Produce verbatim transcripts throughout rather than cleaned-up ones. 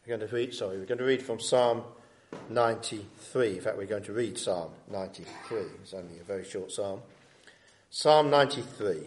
We're going to read, sorry, we're going to read from Psalm ninety-three. In fact, we're going to read Psalm ninety-three. It's only a very short psalm. Psalm ninety-three.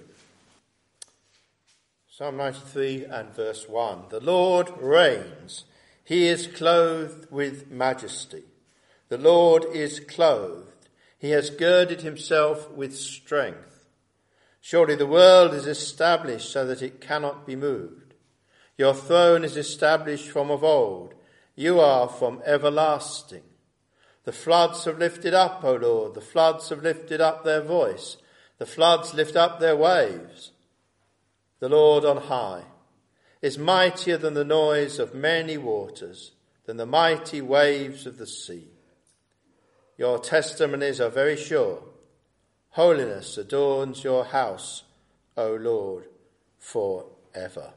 Psalm ninety-three and verse one. The Lord reigns. He is clothed with majesty. The Lord is clothed. He has girded himself with strength. Surely the world is established so that it cannot be moved. Your throne is established from of old. You are from everlasting. The floods have lifted up, O Lord. The floods have lifted up their voice. The floods lift up their waves. The Lord on high is mightier than the noise of many waters, than the mighty waves of the sea. Your testimonies are very sure. Holiness adorns your house, O Lord, forever.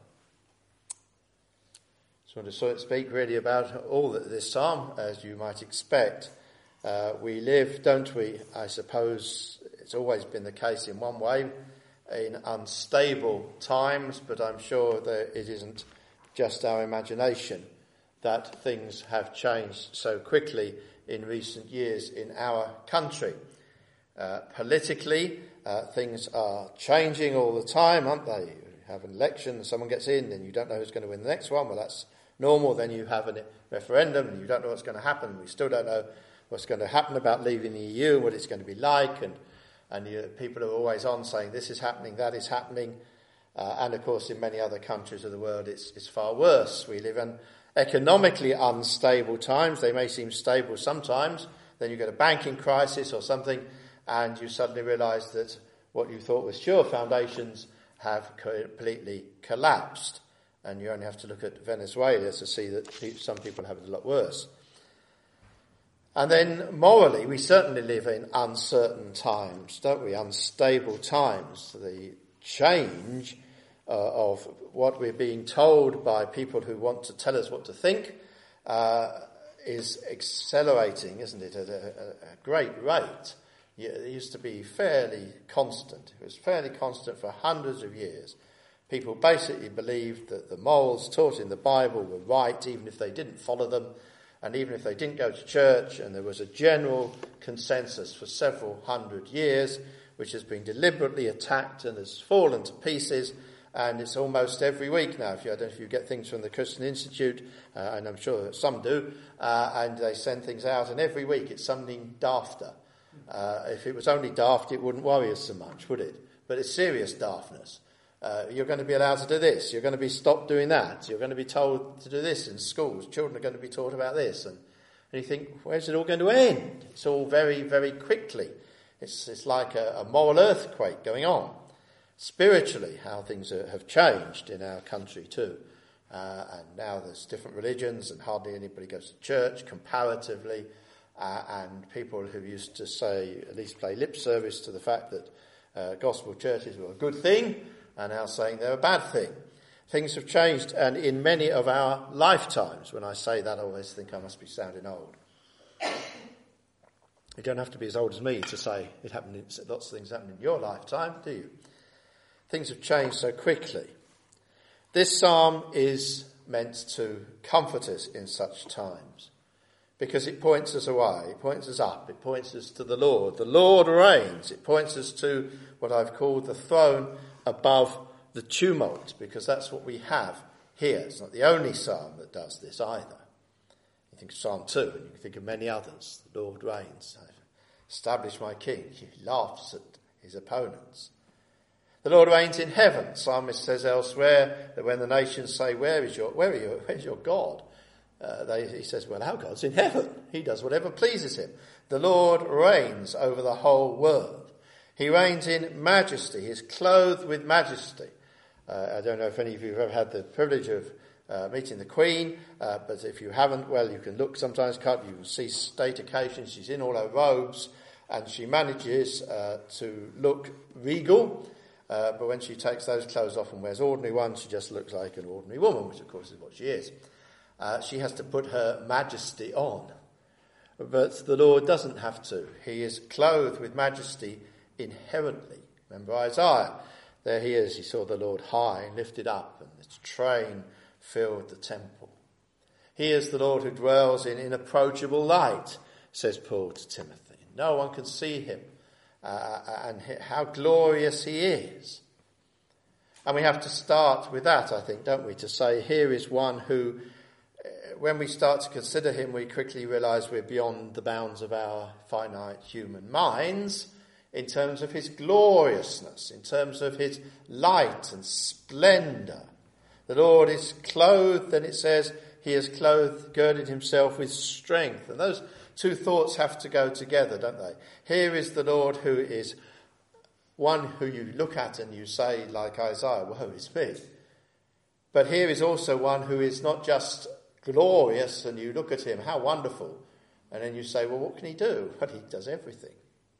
I just want to speak really about all that this psalm, as you might expect. Uh, we live, don't we, I suppose it's always been the case in one way, in unstable times, but I'm sure that it isn't just our imagination that things have changed so quickly in recent years in our country. Uh, politically, uh, things are changing all the time, aren't they? You have an election, someone gets in, and you don't know who's going to win the next one. Well, that's normal. Then you have a referendum, and you don't know what's going to happen. We still don't know what's going to happen about leaving the E U and what it's going to be like, and and you, people are always on saying this is happening, that is happening, uh, and of course in many other countries of the world it's, it's far worse. We live in economically unstable times. They may seem stable sometimes, then you get a banking crisis or something, and you suddenly realise that what you thought was sure foundations have completely collapsed, and you only have to look at Venezuela to see that some people have it a lot worse. And then morally, we certainly live in uncertain times, don't we? Unstable times. The change uh, of what we're being told by people who want to tell us what to think uh, is accelerating, isn't it, at a, a great rate. It used to be fairly constant. It was fairly constant for hundreds of years. People basically believed that the morals taught in the Bible were right, even if they didn't follow them, and even if they didn't go to church, and there was a general consensus for several hundred years, which has been deliberately attacked and has fallen to pieces, and it's almost every week now. If you, I don't know if you get things from the Christian Institute, uh, and I'm sure that some do, uh, and they send things out, and every week it's something dafter. Uh, if it was only daft, it wouldn't worry us so much, would it? But it's serious daftness. Uh, you're going to be allowed to do this. You're going to be stopped doing that. You're going to be told to do this in schools. Children are going to be taught about this. And, and you think, where's it all going to end? It's all very, very quickly. It's, it's like a, a moral earthquake going on. Spiritually, how things are, have changed in our country too. Uh, and now there's different religions and hardly anybody goes to church comparatively. Uh, and people who used to say, at least play lip service to the fact that uh, gospel churches were a good thing, are now saying they're a bad thing. Things have changed, and in many of our lifetimes. When I say that, I always think I must be sounding old. You don't have to be as old as me to say it happened. In, lots of things happened in your lifetime, do you? Things have changed so quickly. This psalm is meant to comfort us in such times, because it points us away, it points us up, it points us to the Lord. The Lord reigns. It points us to what I've called the throne above the tumult, because that's what we have here. It's not the only psalm that does this either. You think of Psalm two, and you can think of many others. The Lord reigns. I've established my king. He laughs at his opponents. The Lord reigns in heaven. The psalmist says elsewhere that when the nations say, where is your, where are you, where's your God? Uh, they, he says, well, our God's in heaven. He does whatever pleases him. The Lord reigns over the whole world. He reigns in majesty. He is clothed with majesty. Uh, I don't know if any of you have ever had the privilege of uh, meeting the Queen, uh, but if you haven't, well, you can look sometimes, can't you? You can see state occasions. She's in all her robes, and she manages uh, to look regal. Uh, but when she takes those clothes off and wears ordinary ones, she just looks like an ordinary woman, which of course is what she is. Uh, she has to put her majesty on. But the Lord doesn't have to. He is clothed with majesty inherently. Remember Isaiah, there he is, he saw the Lord high and lifted up, and his train filled the temple. He is the Lord who dwells in inapproachable light, says Paul to Timothy. No one can see him, uh, and how glorious he is. And we have to start with that, I think, don't we, to say here is one who, when we start to consider him, we quickly realise we're beyond the bounds of our finite human minds in terms of his gloriousness, in terms of his light and splendour. The Lord is clothed, and it says he has clothed, girded himself with strength. And those two thoughts have to go together, don't they? Here is the Lord who is one who you look at and you say, like Isaiah, woe is me. But here is also one who is not just glorious and you look at him, how wonderful. And then you say, well, what can he do? Well, he does everything.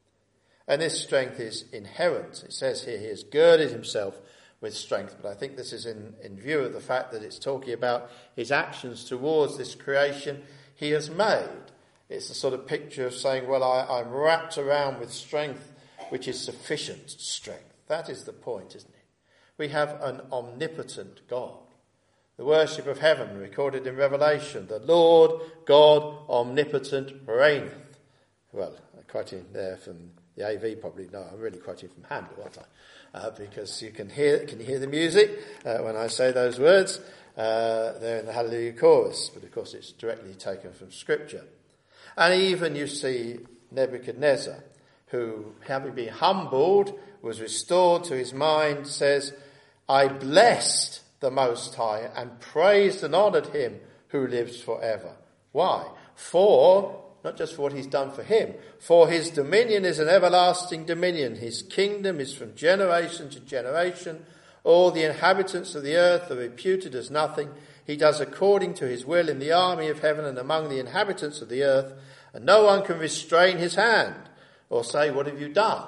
And this strength is inherent. It says here he has girded himself with strength. But I think this is in, in view of the fact that it's talking about his actions towards this creation he has made. It's a sort of picture of saying, well, I, I'm wrapped around with strength, which is sufficient strength. That is the point, isn't it? We have an omnipotent God. The worship of heaven recorded in Revelation, the Lord God omnipotent reigneth. Well, I'm quoting there from the A V probably. No, I'm really quoting from Handel, aren't I? Uh, because you can hear, can you hear the music uh, when I say those words? Uh, they're in the Hallelujah chorus, but of course it's directly taken from Scripture. And even you see Nebuchadnezzar, who, having been humbled, was restored to his mind, says, I blessed the Most High and praised and honoured him who lives forever. Why? For, not just for what he's done for him, for his dominion is an everlasting dominion. His kingdom is from generation to generation. All the inhabitants of the earth are reputed as nothing. He does according to his will in the army of heaven and among the inhabitants of the earth, and no one can restrain his hand or say, what have you done?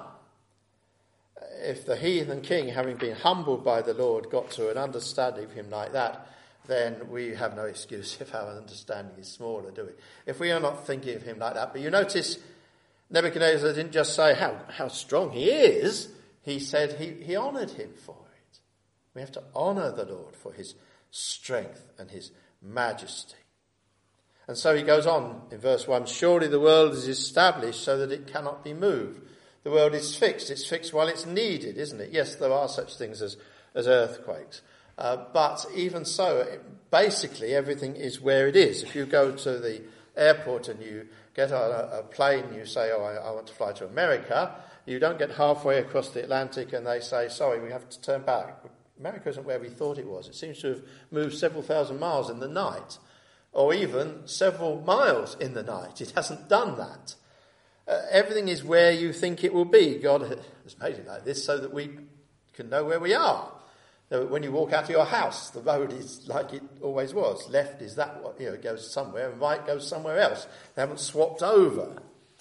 If the heathen king, having been humbled by the Lord, got to an understanding of him like that, then we have no excuse if our understanding is smaller, do we? If we are not thinking of him like that. But you notice Nebuchadnezzar didn't just say how, how strong he is. He said he, he honoured him for it. We have to honour the Lord for his strength and his majesty. And so he goes on in verse one, surely the world is established so that it cannot be moved. The world is fixed. It's fixed while it's needed, isn't it? Yes, there are such things as, as earthquakes. Uh, but even so, it, basically everything is where it is. If you go to the airport and you get on a, a plane and you say, oh, I, I want to fly to America, you don't get halfway across the Atlantic and they say, sorry, we have to turn back. America isn't where we thought it was. It seems to have moved several thousand miles in the night, or even several miles in the night. It hasn't done that. Uh, everything is where you think it will be. God has made it like this so that we can know where we are. When you walk out of your house, the road is like it always was. Left is that, you know, it goes somewhere, and right goes somewhere else. They haven't swapped over.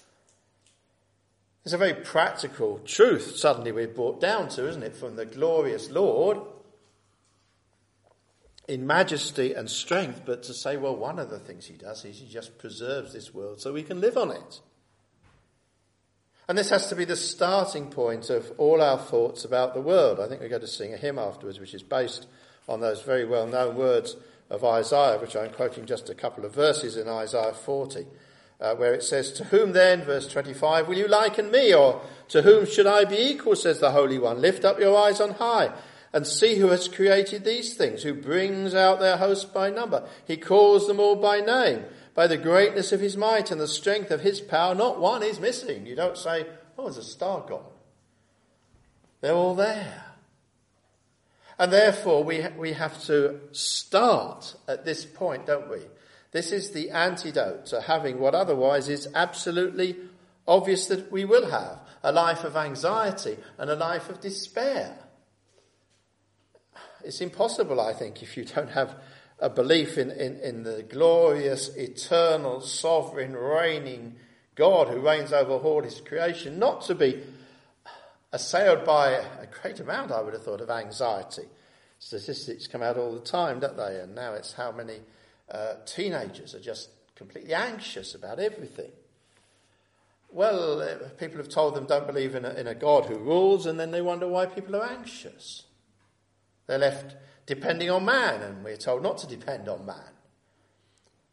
It's a very practical truth suddenly we're brought down to, isn't it? From the glorious Lord in majesty and strength, but to say, well, one of the things he does is he just preserves this world so we can live on it. And this has to be the starting point of all our thoughts about the world. I think we're going to sing a hymn afterwards, which is based on those very well-known words of Isaiah, which I'm quoting just a couple of verses in Isaiah forty, uh, where it says, to whom then, verse twenty-five, will you liken me? Or to whom should I be equal, says the Holy One? Lift up your eyes on high and see who has created these things, who brings out their host by number. He calls them all by name. By the greatness of his might and the strength of his power, not one is missing. You don't say, oh, there's a star gone. They're all there. And therefore, we ha- we have to start at this point, don't we? This is the antidote to having what otherwise is absolutely obvious that we will have, a life of anxiety and a life of despair. It's impossible, I think, if you don't have a belief in, in, in the glorious, eternal, sovereign, reigning God who reigns over all his creation, not to be assailed by a great amount, I would have thought, of anxiety. Statistics come out all the time, don't they? And now it's how many uh, teenagers are just completely anxious about everything. Well, uh, people have told them don't believe in a, in a God who rules, and then they wonder why people are anxious. They're left depending on man, and we're told not to depend on man.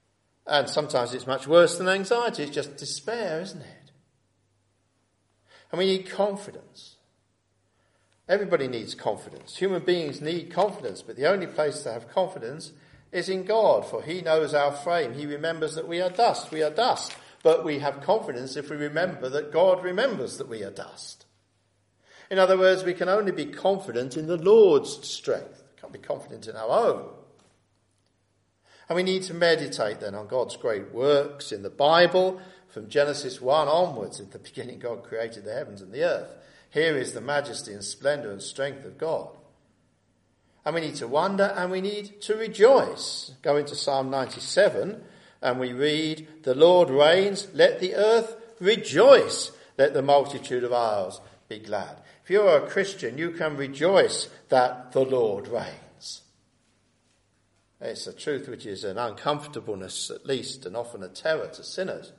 And sometimes it's much worse than anxiety. It's just despair, isn't it? And we need confidence. Everybody needs confidence. Human beings need confidence, but the only place to have confidence is in God, for he knows our frame. He remembers that we are dust. We are dust. But we have confidence if we remember that God remembers that we are dust. In other words, we can only be confident in the Lord's strength. We can't be confident in our own. And we need to meditate then on God's great works in the Bible. From Genesis one onwards, in the beginning God created the heavens and the earth. Here is the majesty and splendour and strength of God. And we need to wonder and we need to rejoice. Go into Psalm ninety-seven and we read, "The Lord reigns, let the earth rejoice, let the multitude of isles be glad." If you are a Christian, you can rejoice that the Lord reigns. It's a truth which is an uncomfortableness at least, and often a terror to sinners.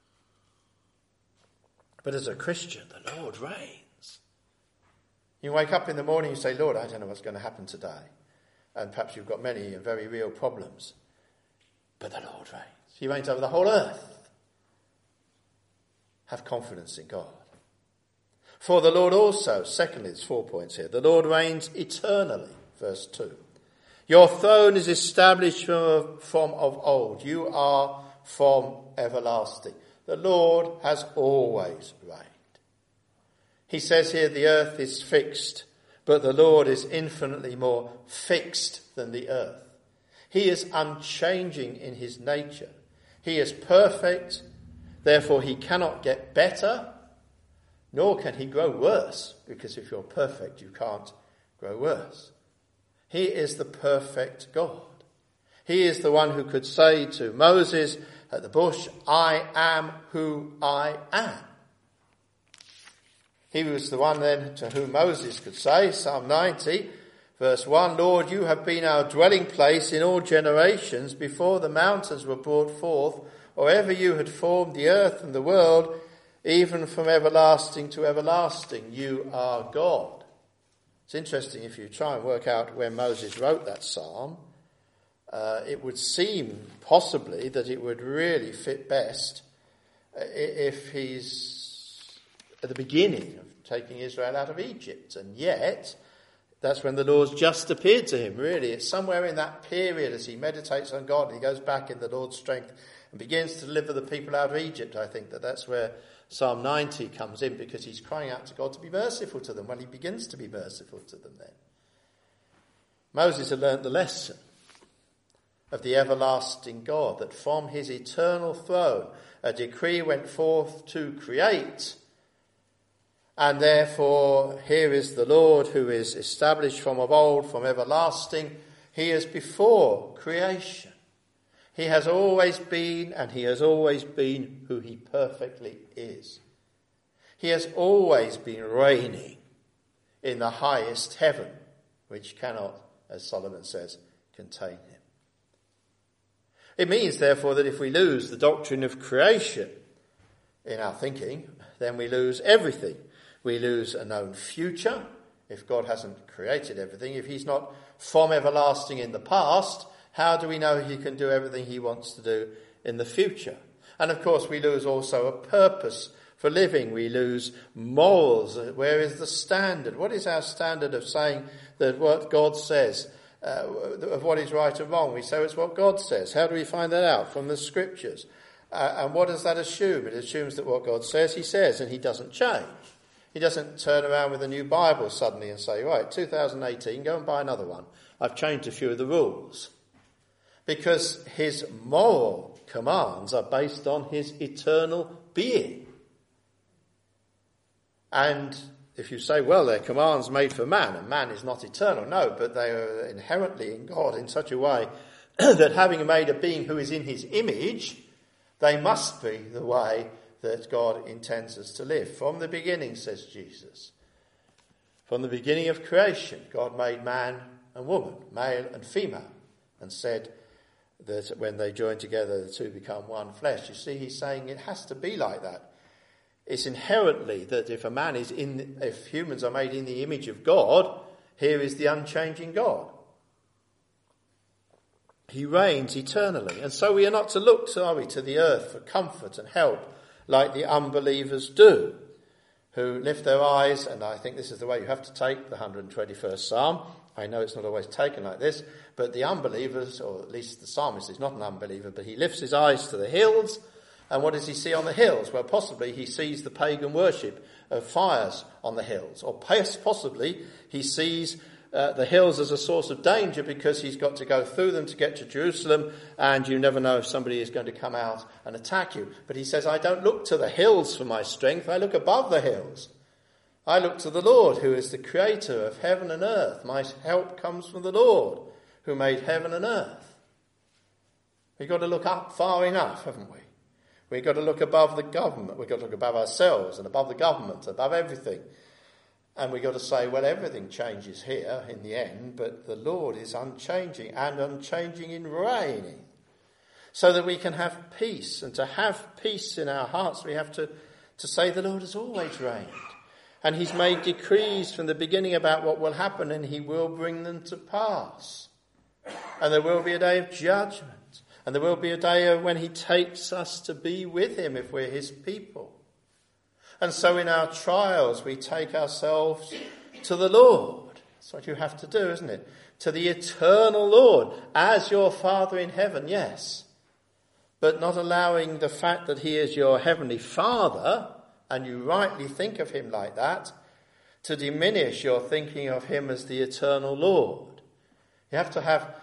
But as a Christian, the Lord reigns. You wake up in the morning and you say, "Lord, I don't know what's going to happen today." And perhaps you've got many and very real problems. But the Lord reigns. He reigns over the whole earth. Have confidence in God. For the Lord also, secondly, there's four points here. The Lord reigns eternally, verse two. Your throne is established from, from of old. You are from everlasting. The Lord has always reigned. He says here the earth is fixed, but the Lord is infinitely more fixed than the earth. He is unchanging in his nature. He is perfect, therefore he cannot get better, nor can he grow worse, because if you're perfect, you can't grow worse. He is the perfect God. He is the one who could say to Moses at the bush, "I am who I am." He was the one then to whom Moses could say, Psalm ninety, verse one, "Lord, you have been our dwelling place in all generations before the mountains were brought forth, or ever you had formed the earth and the world, even from everlasting to everlasting. You are God." It's interesting if you try and work out when Moses wrote that psalm, uh, it would seem possibly that it would really fit best if he's at the beginning of taking Israel out of Egypt. And yet, that's when the Lord's just appeared to him, really. It's somewhere in that period as he meditates on God and he goes back in the Lord's strength and begins to deliver the people out of Egypt. I think that that's where Psalm ninety comes in, because he's crying out to God to be merciful to them. Well, he begins to be merciful to them then. Moses had learnt the lesson of the everlasting God, that from his eternal throne a decree went forth to create. And therefore, here is the Lord who is established from of old, from everlasting. He is before creation. He has always been, and he has always been who he perfectly is. He has always been reigning in the highest heaven, which cannot, as Solomon says, contain him. It means, therefore, that if we lose the doctrine of creation in our thinking, then we lose everything. We lose a known future if God hasn't created everything. If he's not from everlasting in the past, how do we know he can do everything he wants to do in the future? And of course we lose also a purpose for living. We lose morals. Where is the standard? What is our standard of saying that what God says, uh, of what is right and wrong? We say it's what God says. How do we find that out? From the scriptures. Uh, and what does that assume? It assumes that what God says, he says, and he doesn't change. He doesn't turn around with a new Bible suddenly and say, right, two thousand eighteen, go and buy another one. I've changed a few of the rules. Because his moral commands are based on his eternal being. And if you say, well, they're commands made for man, and man is not eternal. No, but they are inherently in God in such a way that having made a being who is in his image, they must be the way that God intends us to live. From the beginning, says Jesus. From the beginning of creation, God made man and woman, male and female, and said that when they join together, the two become one flesh. You see, he's saying it has to be like that. It's inherently that if a man is in, if humans are made in the image of God, here is the unchanging God. He reigns eternally. And so we are not to look, are we, to the earth for comfort and help like the unbelievers do, who lift their eyes, and I think this is the way you have to take the one hundred twenty-first Psalm. I know it's not always taken like this, but the unbelievers, or at least the psalmist is not an unbeliever, but he lifts his eyes to the hills, and what does he see on the hills? Well, possibly he sees the pagan worship of fires on the hills, or possibly he sees uh, the hills as a source of danger because he's got to go through them to get to Jerusalem, and you never know if somebody is going to come out and attack you. But he says, I don't look to the hills for my strength, I look above the hills. I look to the Lord, who is the creator of heaven and earth. My help comes from the Lord, who made heaven and earth. We've got to look up far enough, haven't we? We've got to look above the government. We've got to look above ourselves and above the government, above everything. And we've got to say, well, everything changes here in the end, but the Lord is unchanging and unchanging in reigning. So that we can have peace. And to have peace in our hearts, we have to, to say the Lord has always reigned. And he's made decrees from the beginning about what will happen, and he will bring them to pass. And there will be a day of judgment. And there will be a day of when he takes us to be with him if we're his people. And so in our trials, we take ourselves to the Lord. That's what you have to do, isn't it? To the eternal Lord, as your Father in heaven, yes. But not allowing the fact that he is your heavenly Father, and you rightly think of him like that, to diminish your thinking of him as the eternal Lord. You have to have,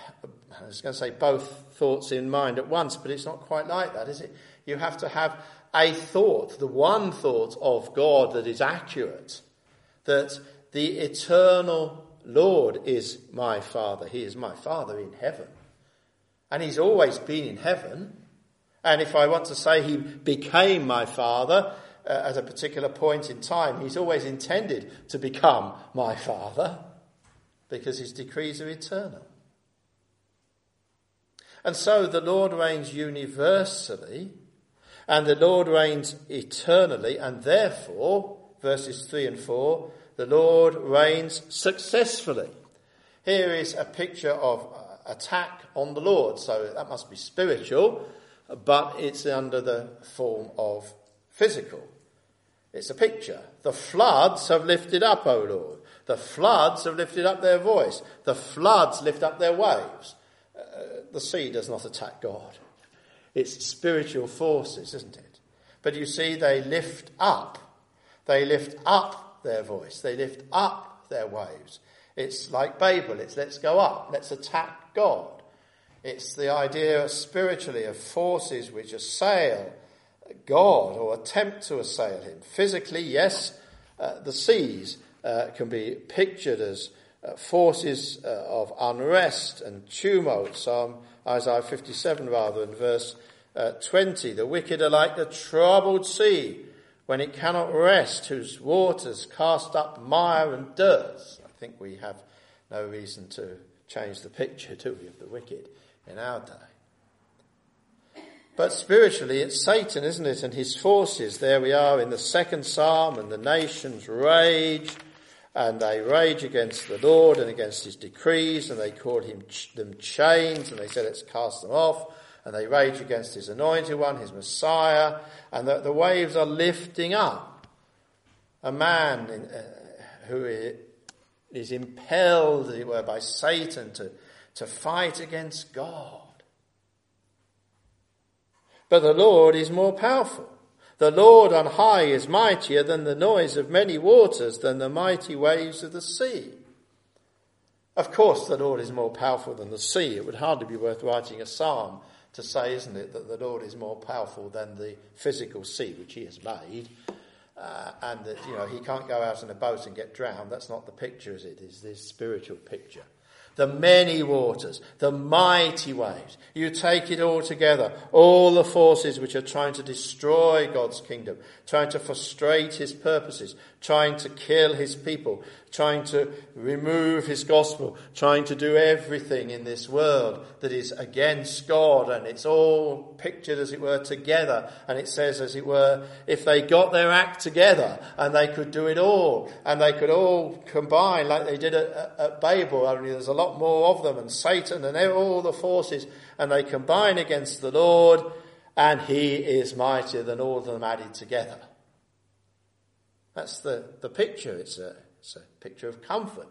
I was going to say both thoughts in mind at once, but it's not quite like that, is it? You have to have a thought, the one thought of God that is accurate, that the eternal Lord is my Father. He is my Father in heaven. And he's always been in heaven. And if I want to say he became my Father uh, at a particular point in time, he's always intended to become my Father because his decrees are eternal. And so the Lord reigns universally, and the Lord reigns eternally, and therefore, verses three and four, the Lord reigns successfully. Here is a picture of attack on the Lord, so that must be spiritual, but it's under the form of physical. It's a picture. The floods have lifted up, O Lord. The floods have lifted up their voice. The floods lift up their waves. Uh, the sea does not attack God. It's spiritual forces, isn't it? But you see, they lift up. They lift up their voice. They lift up their waves. It's like Babel. It's let's go up. Let's attack God. It's the idea spiritually of forces which assail God or attempt to assail him. Physically, yes, uh, the seas uh, can be pictured as uh, forces uh, of unrest and tumult. Psalm Isaiah fifty-seven, rather, in verse uh, twenty. The wicked are like the troubled sea when it cannot rest, whose waters cast up mire and dirt. I think we have no reason to change the picture, do we, of the wicked in our day. But spiritually, it's Satan, isn't it, and his forces. There we are in the second psalm, and the nations rage, and they rage against the Lord and against his decrees, and they called him them chains, and they said, let's cast them off, and they rage against his anointed one, his Messiah, and the, the waves are lifting up. A man in, uh, who is impelled, as it were, by Satan to, to fight against God. But the Lord is more powerful. The Lord on high is mightier than the noise of many waters, than the mighty waves of the sea. Of course, the Lord is more powerful than the sea. It would hardly be worth writing a psalm to say, isn't it, that the Lord is more powerful than the physical sea, which he has made, uh, and that, you know, he can't go out in a boat and get drowned. That's not the picture, is it? It's this spiritual picture. The many waters, the mighty waves. You take it all together. All the forces which are trying to destroy God's kingdom, trying to frustrate his purposes, trying to kill his people, trying to remove his gospel, trying to do everything in this world that is against God. And it's all pictured, as it were, together. And it says, as it were, if they got their act together and they could do it all, and they could all combine like they did at, at Babel, only there's a lot lot more of them, and Satan and all the forces, and they combine against the Lord, and he is mightier than all of them added together. That's the, the picture. It's a, it's a picture of comfort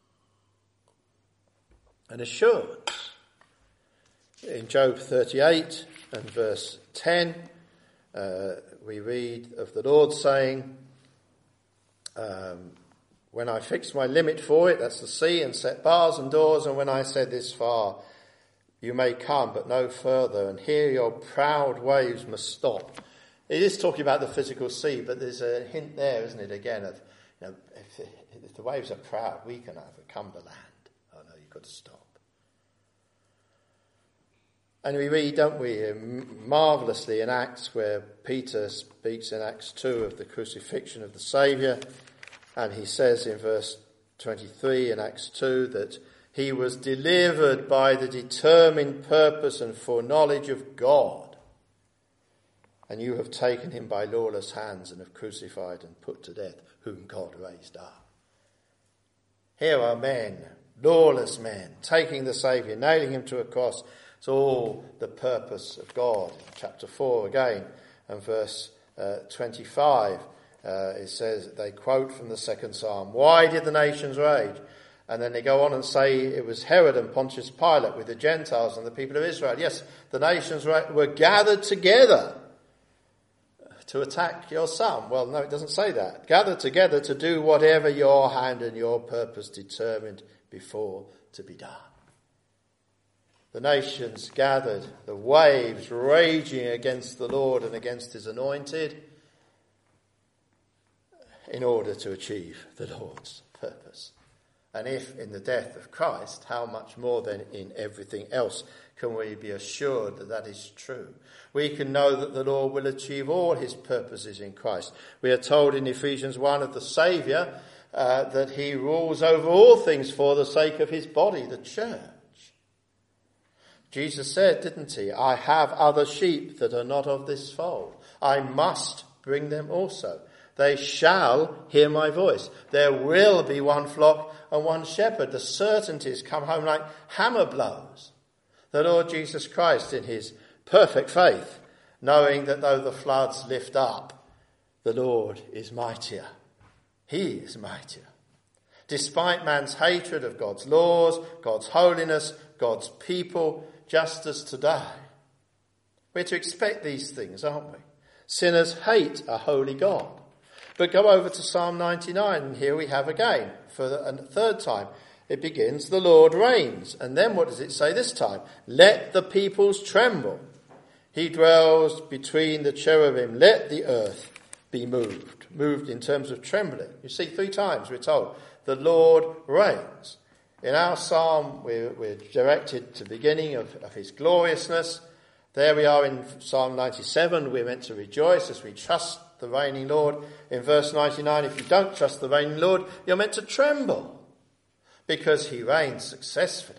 and assurance. In Job thirty-eight and verse ten, uh, we read of the Lord saying, um, when I fixed my limit for it, that's the sea, and set bars and doors, and when I said this far, you may come, but no further, and here your proud waves must stop. It is talking about the physical sea, but there's a hint there, isn't it, again, of, you know, if, if the waves are proud, we can overcome the land. Oh no, you've got to stop. And we read, don't we, marvellously in Acts, where Peter speaks in Acts two of the crucifixion of the Saviour, and he says in verse twenty-three in Acts two that he was delivered by the determined purpose and foreknowledge of God, and you have taken him by lawless hands and have crucified and put to death, whom God raised up. Here are men, lawless men, taking the Saviour, nailing him to a cross. It's all the purpose of God. Chapter four again, and verse uh, twenty-five. Uh, it says, they quote from the second psalm, why did the nations rage? And then they go on and say it was Herod and Pontius Pilate with the Gentiles and the people of Israel. Yes, the nations were gathered together to attack your son. Well, no, it doesn't say that. Gathered together to do whatever your hand and your purpose determined before to be done. The nations gathered, the waves raging against the Lord and against his anointed, in order to achieve the Lord's purpose. And if in the death of Christ, how much more then in everything else can we be assured that that is true? We can know that the Lord will achieve all his purposes in Christ. We are told in Ephesians one of the Saviour uh, that he rules over all things for the sake of his body, the church. Jesus said, didn't he, I have other sheep that are not of this fold. I must bring them also. They shall hear my voice. There will be one flock and one shepherd. The certainties come home like hammer blows. The Lord Jesus Christ in his perfect faith, knowing that though the floods lift up, the Lord is mightier. He is mightier. Despite man's hatred of God's laws, God's holiness, God's people, just as today. We're to expect these things, aren't we? Sinners hate a holy God. But go over to Psalm ninety-nine, and here we have again, for the third time, it begins, the Lord reigns. And then what does it say this time? Let the peoples tremble. He dwells between the cherubim. Let the earth be moved. Moved in terms of trembling. You see, three times we're told, the Lord reigns. In our psalm, we're, we're directed to the beginning of, of his gloriousness. There we are in Psalm ninety-seven. We're meant to rejoice as we trust the reigning Lord. In verse ninety-nine, if you don't trust the reigning Lord, you're meant to tremble because he reigns successfully.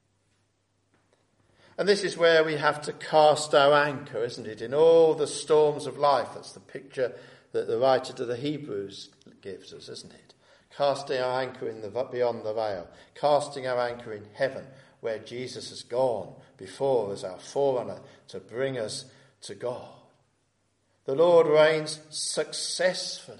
And this is where we have to cast our anchor, isn't it? In all the storms of life. That's the picture that the writer to the Hebrews gives us, isn't it? Casting our anchor in the beyond the veil. Casting our anchor in heaven, where Jesus has gone before as our forerunner to bring us to God. The Lord reigns successfully.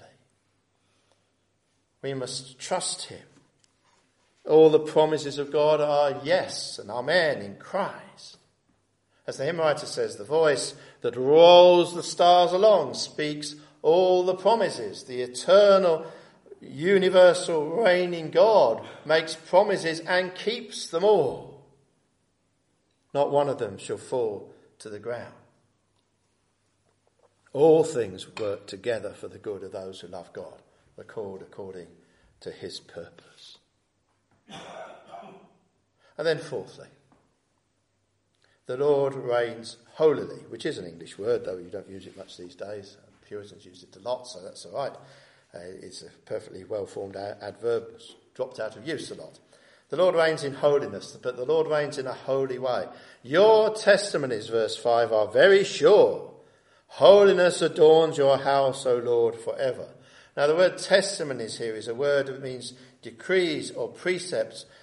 We must trust him. All the promises of God are yes and amen in Christ. As the hymn writer says, the voice that rolls the stars along speaks all the promises. The eternal, universal, reigning God makes promises and keeps them all. Not one of them shall fall to the ground. All things work together for the good of those who love God, are called according to his purpose. And then fourthly, the Lord reigns holily, which is an English word, though you don't use it much these days. Puritans use it a lot, so that's all right. Uh, it's a perfectly well-formed adverb, dropped out of use a lot. The Lord reigns in holiness, but the Lord reigns in a holy way. Your testimonies, verse five, are very sure. Holiness adorns your house, O Lord, forever. Now the word testimonies here is a word that means decrees or precepts,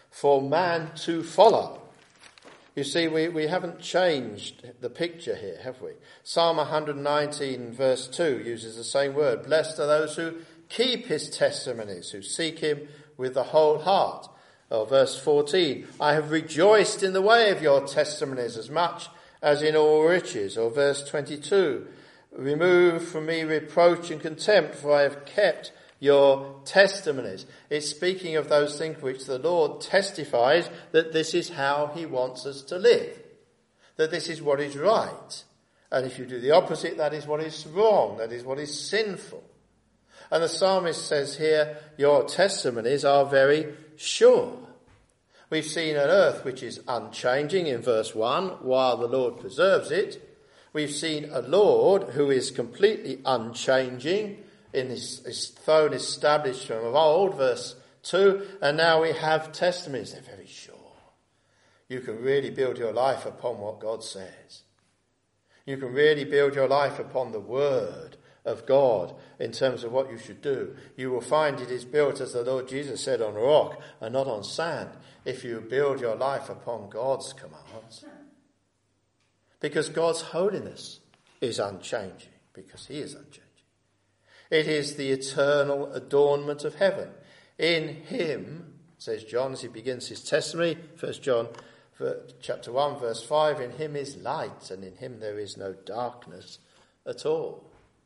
for man to follow. You see, we, we haven't changed the picture here, have we? Psalm one nineteen verse two uses the same word. Blessed are those who keep his testimonies, who seek him with the whole heart. Or verse fourteen, I have rejoiced in the way of your testimonies as much as in all riches. Or verse twenty-two, remove from me reproach and contempt, for I have kept your testimonies. It's speaking of those things which the Lord testifies that this is how he wants us to live, that this is what is right. And if you do the opposite, that is what is wrong, that is what is sinful. And the psalmist says here, your testimonies are very sure. We've seen an earth which is unchanging in verse one, while the Lord preserves it. We've seen a Lord who is completely unchanging, in his, his throne established from of old, verse two, and now we have testimonies. They're very sure. You can really build your life upon what God says. You can really build your life upon the word of God in terms of what you should do. You will find it is built, as the Lord Jesus said, on rock and not on sand, if you build your life upon God's commands. Because God's holiness is unchanging, because he is unchanging. It is the eternal adornment of heaven. In him, says John as he begins his testimony, First John chapter one verse five, in him is light, and in him there is no darkness at all.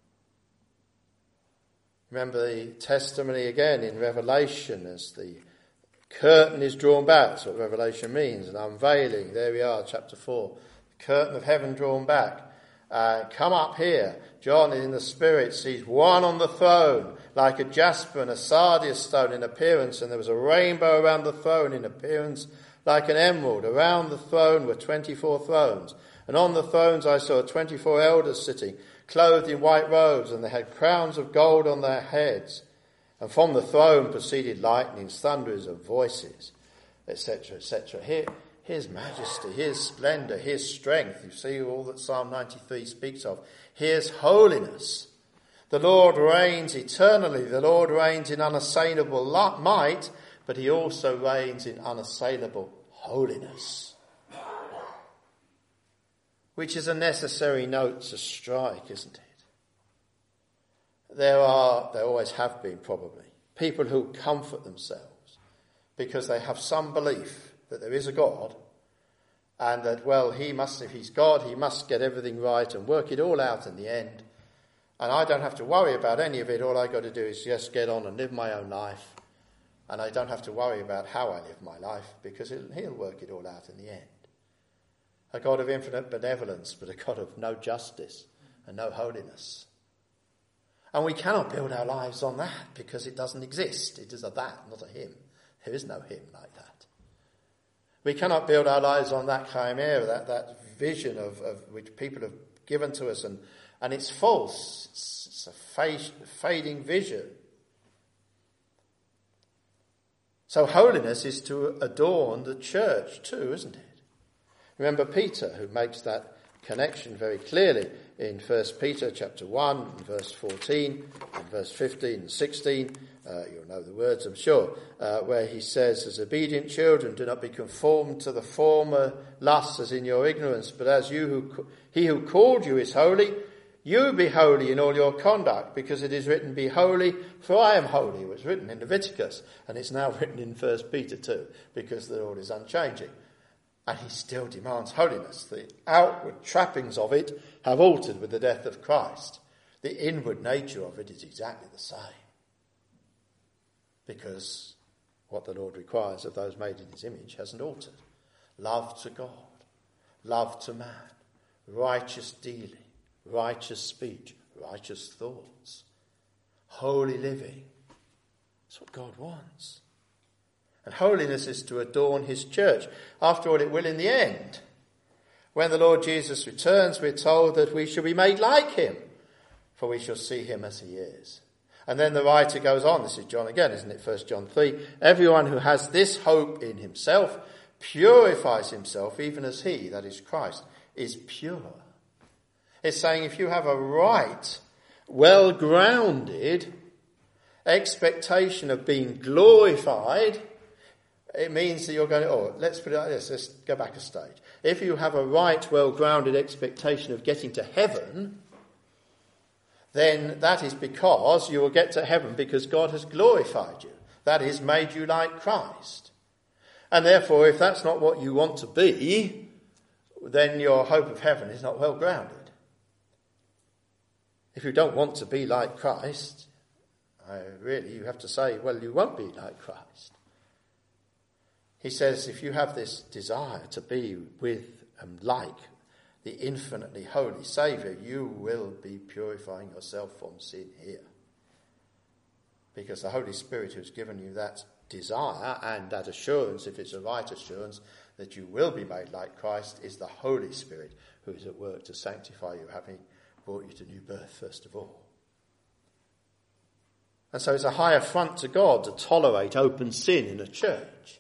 Remember the testimony again in Revelation as the curtain is drawn back. That's what Revelation means, an unveiling. There we are, chapter four. The curtain of heaven drawn back. Uh, come up here. John in the Spirit sees one on the throne, like a jasper and a sardius stone in appearance, and there was a rainbow around the throne in appearance like an emerald. Around the throne were twenty-four thrones, and on the thrones I saw twenty-four elders sitting, clothed in white robes, and they had crowns of gold on their heads. And from the throne proceeded lightnings, thunderings, and voices, et cetera, et cetera. Here, here's majesty, here's splendour, here's strength. You see all that Psalm ninety-three speaks of. Here's holiness. The Lord reigns eternally. The Lord reigns in unassailable might, but he also reigns in unassailable holiness. Which is a necessary note to strike, isn't it? There are, there always have been probably, people who comfort themselves because they have some belief that there is a God, and that, well, he must, if he's God, he must get everything right and work it all out in the end. And I don't have to worry about any of it. All I got to do is just get on and live my own life. And I don't have to worry about how I live my life, because he'll work it all out in the end. A God of infinite benevolence, but a God of no justice and no holiness. And we cannot build our lives on that, because it doesn't exist. It is a that, not a him. There is no him like that. We cannot build our lives on that chimera, that, that vision of, of which people have given to us, and, and it's false. It's, it's a fade, fading vision. So holiness is to adorn the church too, isn't it? Remember Peter, who makes that connection very clearly in First Peter chapter one, verse fourteen, and verse fifteen and sixteen. Uh, you'll know the words, I'm sure, uh, where he says, as obedient children, do not be conformed to the former lusts as in your ignorance, but as you who he who called you is holy, you be holy in all your conduct, because it is written, be holy, for I am holy. It was written in Leviticus, and it's now written in First Peter too, because the Lord is unchanging. And he still demands holiness. The outward trappings of it have altered with the death of Christ. The inward nature of it is exactly the same. Because what the Lord requires of those made in his image hasn't altered. Love to God, love to man, righteous dealing, righteous speech, righteous thoughts, holy living. That's what God wants. And holiness is to adorn his church. After all, it will in the end. When the Lord Jesus returns, we're told that we shall be made like him, for we shall see him as he is. And then the writer goes on, this is John again, isn't it? First John three. Everyone who has this hope in himself purifies himself, even as he, that is Christ, is pure. It's saying if you have a right, well-grounded expectation of being glorified, It means that you're going to, oh, let's put it like this, let's go back a stage. If you have a right, well-grounded expectation of getting to heaven, then that is because you will get to heaven because God has glorified you. That is, made you like Christ. And therefore, if that's not what you want to be, then your hope of heaven is not well-grounded. If you don't want to be like Christ, I really, you have to say, well, you won't be like Christ. He says, if you have this desire to be with and like the infinitely holy Saviour, you will be purifying yourself from sin here. Because the Holy Spirit who's given you that desire and that assurance, if it's a right assurance, that you will be made like Christ, is the Holy Spirit who is at work to sanctify you, having brought you to new birth first of all. And so it's a high affront to God to tolerate open sin in a church.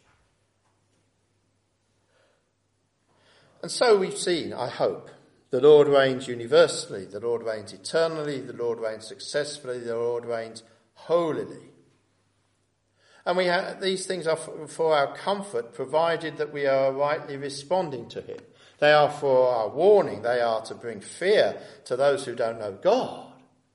And so we've seen, I hope, the Lord reigns universally, the Lord reigns eternally, the Lord reigns successfully, the Lord reigns holily. And we have, these things are for, for our comfort, provided that we are rightly responding to him. They are for our warning. They are to bring fear to those who don't know God.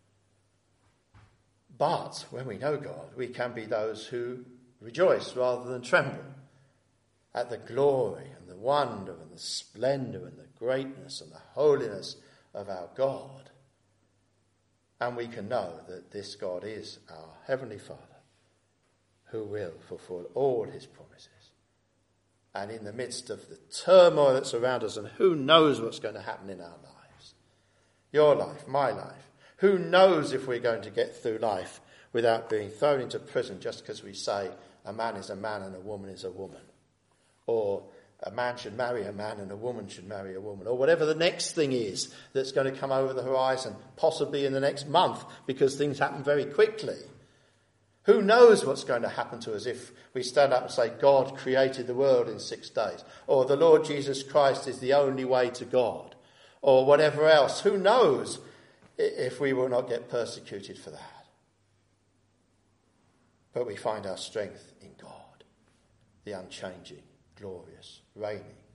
But when we know God, we can be those who rejoice rather than tremble at the glory and the wonder and the splendour and the greatness and the holiness of our God. And we can know that this God is our Heavenly Father, who will fulfill all his promises. And in the midst of the turmoil that's around us, and who knows what's going to happen in our lives, your life, my life, who knows if we're going to get through life without being thrown into prison just because we say a man is a man and a woman is a woman, or a man should marry a man and a woman should marry a woman, or whatever the next thing is that's going to come over the horizon, possibly in the next month, because things happen very quickly. Who knows what's going to happen to us if we stand up and say God created the world in six days, or the Lord Jesus Christ is the only way to God, or whatever else. Who knows if we will not get persecuted for that. But we find our strength in God, the unchanging, glorious, reigning,